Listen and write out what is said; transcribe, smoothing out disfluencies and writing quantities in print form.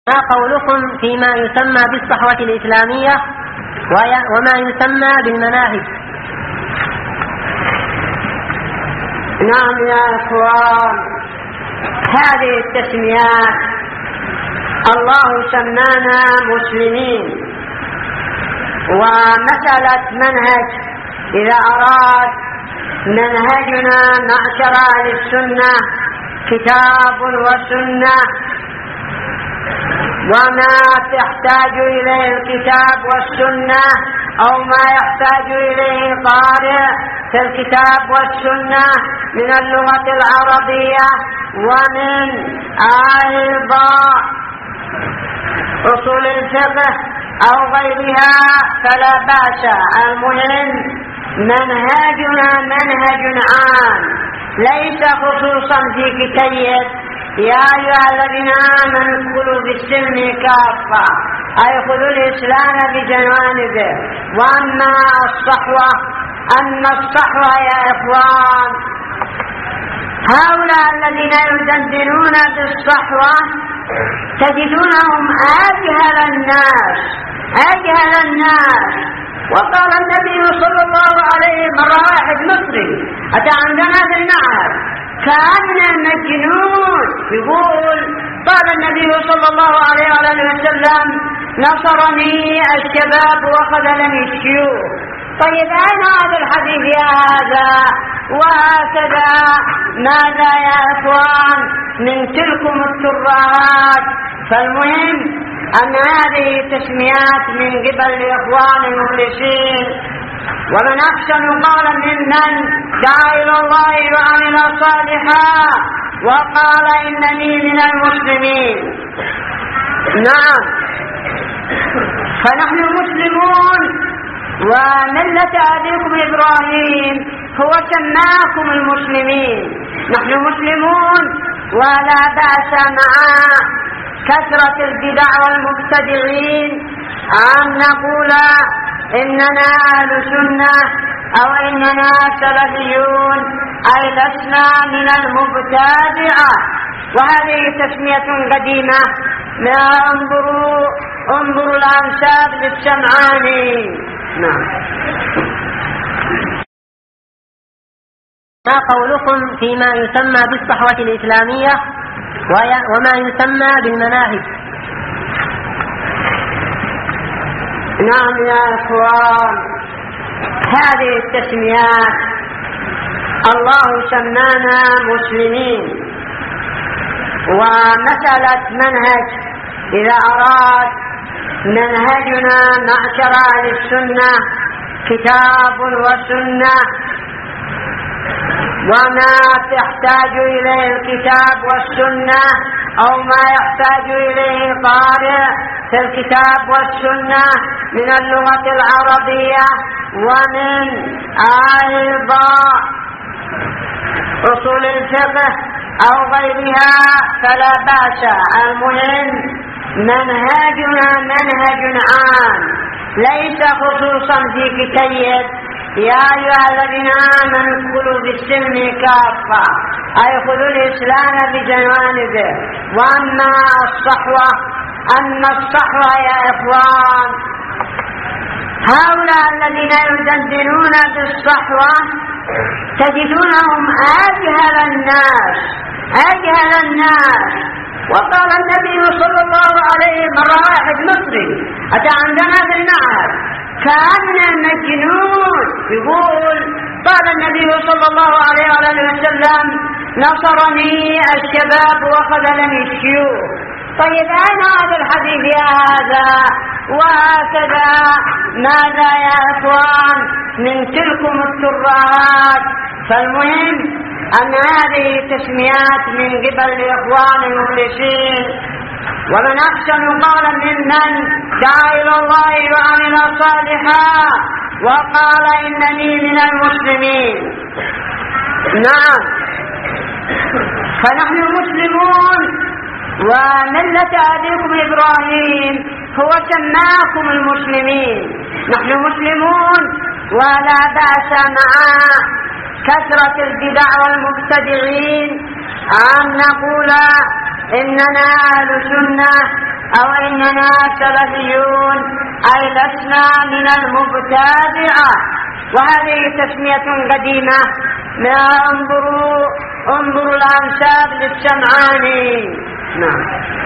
ما قولكم فيما يسمى بالصحوة الإسلامية وما يسمى بالمناهج؟ نعم يا إخوان، هذه التسميات الله سمانا مسلمين، ومسألة منهج إذا أراد منهجنا معشر أهل السنة كتاب وسنة، وما تحتاج إليه الكتاب والسنة أو ما يحتاج إليه قارئ في الكتاب والسنة من اللغة العربية ومن أيضا أصول الفقه أو غيرها فلا بأس. المهم منهجنا منهج عام ليس خصوصا في كتيب يا أيها الذين آمنوا ادخلوا في السلم كافة، أي خذوا الإسلام بجوانبه. وأما الصحوة يا إخوان، هؤلاء الذين يدندنون بالصحوة تجدونهم أجهل الناس. وقال النبي صلى الله عليه وسلم مرة واحد مصري أتى عندنا في المعهد كان مجنون، يقول قال النبي صلى الله عليه وسلم نصرني الشباب وخذلني الشيوخ. طيب أين هذا الحديث يا هذا؟ وهكذا ماذا يا إخوان من تلكم الترهات؟ فالمهم أن هذه تسميات من قبل الإخوان المخلصين، ومن أحسن قولا ممن دعا إلى الله وعمل صالحا وقال إنني من المسلمين. نعم، فنحن مسلمون، وملة أبيكم إبراهيم هو سماكم المسلمين. نحن مسلمون، ولا بأس مع كثرة البدع والمبتدعين أن نقول إننا أهل سنة أو إننا سلفيون، أي لسنا من المبتدعة. وهذه تسمية قديمة. انظروا الأنساب للسمعاني. نعم. ما قولكم فيما يسمى بالصحوة الإسلامية وما يسمى بالمناهج؟ نعم يا إخوان، هذه التسميات الله سمانا مسلمين، ومسألة منهج إذا أراد منهجنا معشر أهل السنة كتاب وسنة، وما تحتاج إليه الكتاب والسنة أو ما يحتاج إليه قارئ في الكتاب والسنة من اللغة العربية ومن أيضا أصول الفقه أو غيرها فلا بأس. المهم منهجنا منهج عام ليس خصوصا في كتيب يا أيها الذين آمنوا ادخلوا في السلم كافة، أي خذوا الإسلام بجوانبه. وأما الصحوة يا إخوان، هؤلاء الذين يدندنون بالصحوة تجدونهم أجهل الناس. وقال النبي صلى الله عليه وسلم مرة واحد مصري أتى عندنا في المعهد كان مجنون، يقول قال النبي صلى الله عليه وسلم نصرني الشباب وخذلني الشيوخ. طيب أين هذا الحديث يا هذا؟ وهكذا ماذا يا إخوان من تلكم الترهات؟ فالمهم أن هذه تسميات من قبل الإخوان المخلصين، ومن أحسن قولا ممن دعا إلى الله وعمل صالحا وقال إنني من المسلمين. نعم، فنحن مسلمون، وملة أبيكم إبراهيم هو سماكم المسلمين. نحن مسلمون، ولا بأس مع كثرة البدع والمبتدعين أن نقول إننا أهل سنة أو إننا سلفيون أي لسنا من المبتدعة، وهذه تسمية قديمة. انظروا الأنساب للسمعاني. نعم.